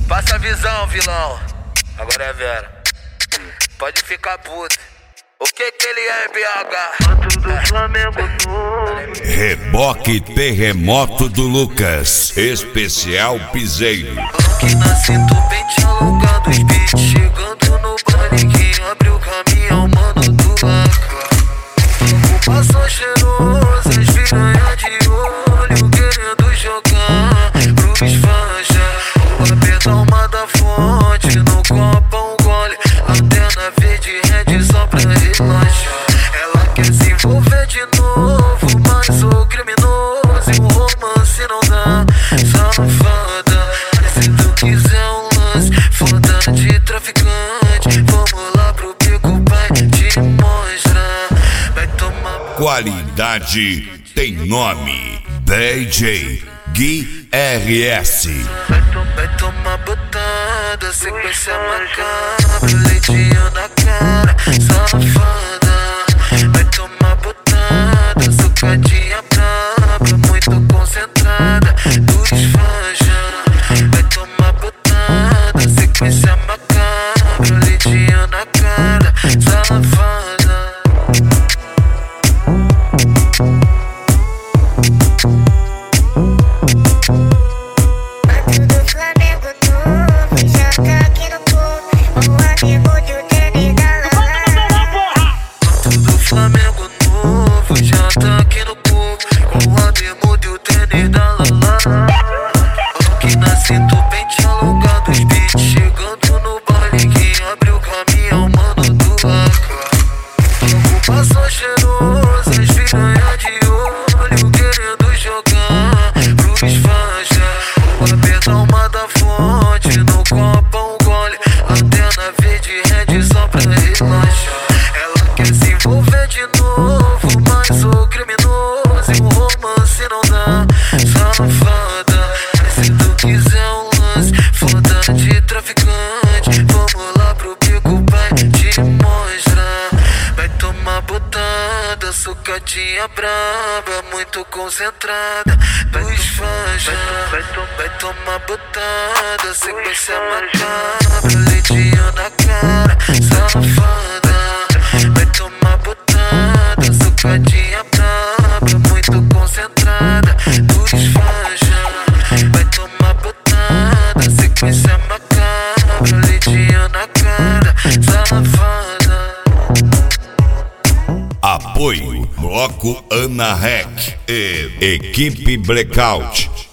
Passa a visão, vilão. Agora é Vera. Pode ficar puto. O que ele é em BH? Outro do Flamengo novo. Reboque Terremoto do Lucas, especial piseiro. Que nasce do pente alongado, os beats chegando no baile. Quem abre o caminhão, mano do AK. O passo cheiroso, as piranha de olho, querendo jogar pros fanja. O aperta uma da fonte, no copo um gole. Antena verde, red só pra relaxar. Ela quer se envolver de novo, mas sou criminoso e o romance não dá. Safada, se tu quiser um lance, foda de traficante, vamos lá pro pico, pai, te mostrar. Vai tomar. Qualidade tem nome. DJ Gui RS. Vai tomar botada, sequência macabra, leitinho na cara, safada. Vai tomar botada, sucadinha braba, muito concentrada, dos fanja. Vai tomar botada, sequência macabra, leitinho na cara, safada. Flamengo novo, já tá aqui no povo, com a bermuda e o tênis da Lala. Que nasce do pente alongado, os beats chegando no baile. Quem abre o caminhão, mano do AK. O passo cheiroso, as piranha de olho, querendo jogar pros fanja. O aperta uma da fonte, no copo um gole. Antena verde, red só pra relaxar. Ela quer se envolver de novo, mas sou criminoso e o romance não dá. Safada, se tu quiser um lance, foda de traficante, vamos lá pro pico, pai, te mostrar. Vai tomar botada, sucadinha braba, muito concentrada, dos fanja. Vai tomar botada, sequência macabra, leitinho na cara, safada. Vai tomar botada, sucadinha braba, muito concentrada, dos fanja. Vai tomar botada, sequência macabra, leitinho na cara, safada. Apoio Bloco Ana Rec e Equipe Blackout.